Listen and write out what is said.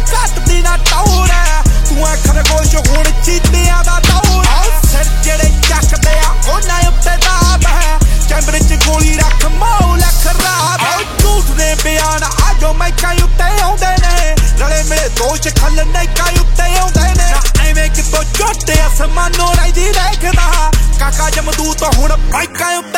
ਘੱਟਦੀ ਨਾ ਟੌਰ ਤੂੰ ਐ ਖਰਗੋਸ਼ ਹੁਣ ਚੀਤਿਆਂ ਦਾ ਦੌਰ ਸਿਰ ਜਿਹੜੇ ਚੱਕਦੇ ਆ ਉਹਨਾਂ ਉੱਤੇ ਦਾਬ ਹੈ ਕੈਮਰੇ 'ਚ ਗੋਲੀ ਰੱਖ ਮਾਹੌਲ ਖਰਾਬ ਝੂਠ ਦੇ ਬਿਆਨ ਆਜੋ ਮੈਕਾਂ ਉੱਤੇ ਆਉਂਦੇ ਨੇ ਰਲੇ ਮਿਲੇ ਦੋਸ਼ ਖਲਨਾਇਕਾਂ ਉੱਤੇ ਆਉਂਦੇ ਨੇ ਐਵੇਂ ਕਿਤੋਂ ਝੋਟੇ ਅਸਮਾਨੋਂ ਰਾਈ ਦੀ ਦੇਖਦਾ ਕਾਕਾ ਜਮਦੂਤ ਹੁਣ ਬਾਈਕਾਂ ਉੱਤੇ